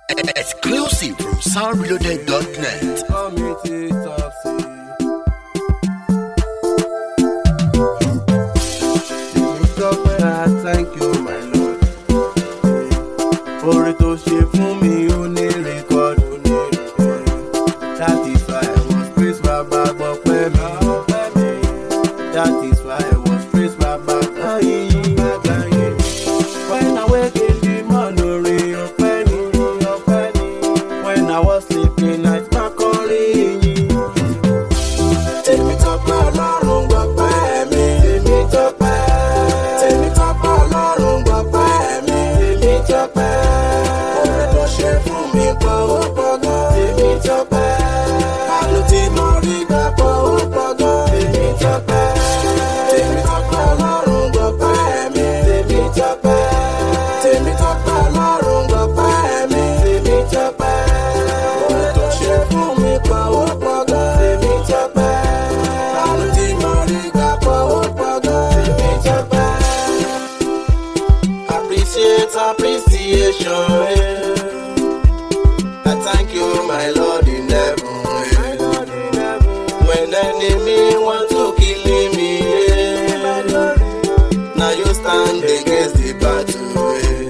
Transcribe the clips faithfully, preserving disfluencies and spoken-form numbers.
Exclusive from sound reloaded dot net. Thank you, my Lord. Orí tó ṣe fún mi ó ní rẹ́kọ̀dù ní rẹ̀. That is why I was praised Baba gbọ́pẹ́ mi. That is why I was praised Baba gbọ́yìn gbọ́yìn. When I wake in the morning, orí ọpẹ́ ni ọpẹ́ ni. When I was sleeping, night máa kọrin yìí. Tèmi tọ́pẹ́ Ọlọ́run gbọ́pẹ́ mi. Tèmi tọ́pẹ́. Tèmi tọ́pẹ́ Ọlọ́run gbọ́pẹ́ mi. Tèmi tọ́pẹ́. Oore tó ṣe fún mi pọ̀ ó pọ̀ gan. Tèmi tọ́pẹ́. Àánú tí mo rí gbà pọ̀ ó pọ̀ gan. Tèmi tọ́pẹ́. Tèmi tọ́pẹ́ Ọlọ́run gbọ́pẹ́ mi. Tèmi tọ́pẹ́. Tèmi tọ́pẹ́ Ọlọ́run gbọ́pẹ́ mi. Tèmi tọ́pẹ́. Oore tó ṣe fún mi pọ̀ ó pọ̀ gan. Tèmi tọ́pẹ́. Àánú tí mo rí gbà pọ̀ ó pọ̀ gan. Tèmi tọ́pẹ́. Appreciate appreciation. eh. I thank you, my Lord in heaven. eh. When enemy want to kill me, eh. Now you stand against the battle.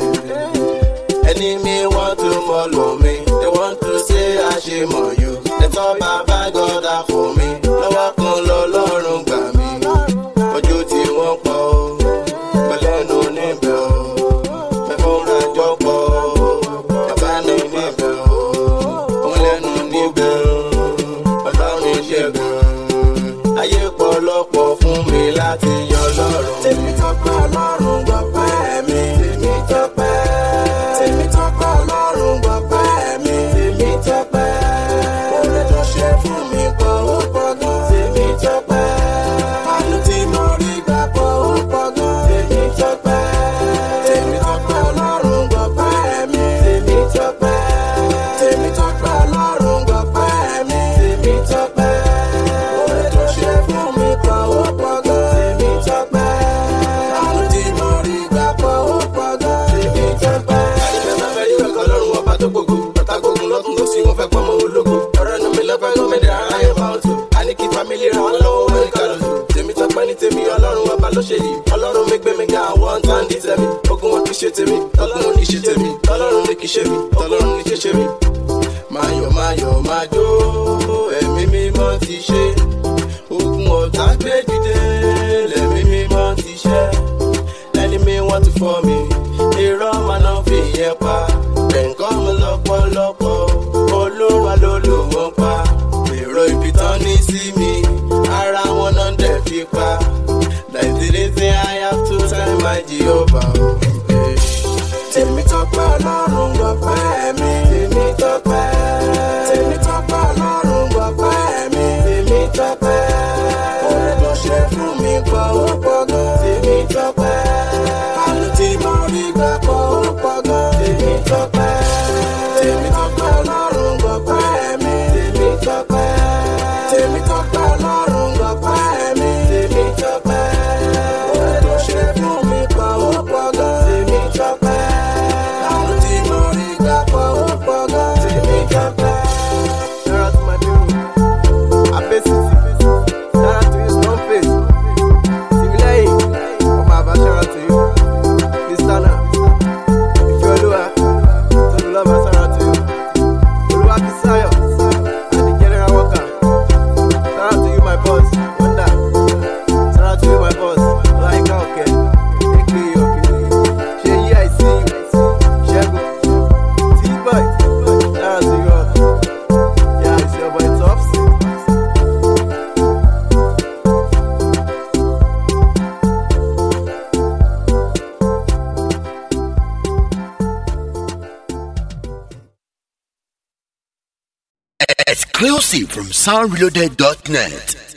eh. Enemy want to follow me. They want to say I shame on you. They talk Baba God are for me. Lọ́wọ́ kan lọ́lọ́run gbà mí. Ojú tí wọ́n pọ̀ o. Pẹ̀lẹ́nu níbẹ̀ o. Mẹ́fọ́nra jọ pọ̀ o. Bàbá ní níbẹ̀ o. Òun lẹ́nu níbẹ̀ o. Ọlọ́run ṣẹ́gun. Ayé pọ̀ lọ́pọ̀ fún mi láti yan lọ́rùn. Tèmi tọ́pẹ́ Ọlọ́run gbọ́pẹ́ mi. Tèmi tọ́pẹ́. Tèmi tọ́pẹ́ Ọlọ́run gbọ́pẹ́ mi. Tèmi tọ́pẹ́. Oore tó ṣe fún mi pọ̀ ó pọ̀ gan. Tèmi tọ́pẹ́. Àánú tí mo rí gbà pọ̀ ó pọ̀ gan. Tèmi tọ́pẹ́. Tèmi tọ́pẹ́ Ọlọ́run gbọ́pẹ́ mi. Tèmi tọ́pẹ́. Tèmi tọ́pẹ́ Ọlọ́run gbọ́pẹ́ mi. Tèmi tọ́pẹ́. Oore tó ṣe fún mi pọ̀ ó pọ̀ gan. Tèmi tọ́pẹ́. Àánú tí mo rí gbà pọ̀ ó pọ̀ gan. Tèmi tọ́pẹ́. Àdìbẹ́ máa fẹ́ rí ẹ̀kọ́ lọ́rùn ọba tó gbogbo. Bàtà gbogbo lọ́tún ló sì wọ́n fẹ́ pọ́nmọ́ ológo. Ọ̀rọ̀ ẹnu mi lọ́fẹ́ gómìnà ara ẹ̀ bá ọ̀tún. Àní kí fámílì ra wọn lọ́wọ́ wọ́n ní kàrọ̀tù. Tèmi tọ́pẹ́ ní tèmi Ọlọ́run ọba ló ṣe yìí. Ọlọ́run mi gbé mi ga àwọn tán ní tèmi. Ogun wọn kì í ṣe tèmi. Ọlọ́run ní ṣe tèmi. Ọlọ́run ní kì í ṣe mi. Ọlọ́run ní kì í ṣe mi. Máa yọ̀ máa yọ̀ máa jó. Ẹ̀mí mímọ́ ti ṣe. Ogun ọ̀tá gbé dìde. Lẹ̀mí mímọ́ ti ṣe. Enemy want to for me. Irọ́ máa ná fi yẹn pa. Ẹ̀ǹkan mi lọ́pọ̀lọpọ̀. Olúwa ló lò wọ́n pa. Èrò ibi tán ní sí mi. Ara wọn náà dẹ̀ fi pa. That's the reason I have to tell my Jehovah. eh. Tèmi tọ́pẹ́ Ọlọ́run gbọ́pẹ́ mi. Tèmi tọ́pẹ́. Tèmi tọ́pẹ́ Ọlọ́run gbọ́pẹ́ mi. Tèmi tọ́pẹ́. Oore tó ṣe fún mi pọ̀ ó pọ̀ gan. Tèmi tọ́pẹ́. Àánú tí mo rí gbà pọ̀ ó pọ̀ gan. Tèmi tọ́pẹ́. Tèmi tọ́pẹ́ Ọlọ́run gbọ́pẹ́ mi. Tèmi tọ́pẹ́. Tèmi tọ́pẹ́ Ọlọ́run gbọ́pẹ́ mi. Tèmi tọ́pẹ́. Oore tó ṣe fún mi pọ̀ ó pọ̀ gan. Tèmi tọ́pẹ́. Àánú tí mo rí gbà pọ̀ ó pọ̀ gan. Tèmi tọ́pẹ́. Shout out to my people. Abesiti. Shout out to you, Stoneface. Timileyin. Ọmọ àbá shout out to you. Kristana. Ifeoluwa. Toluloba shout out to you. Oluwabisayo. And the general worker. Shout out to you, my boss. Wonder. Shout out to you, my boss. Olaika Oke. Eke Oke. Sheyi, I see you. Shegun. T-Boy. Shout out to you all. Yeah, it's your boy Tops. Exclusive from sound reloaded dot net.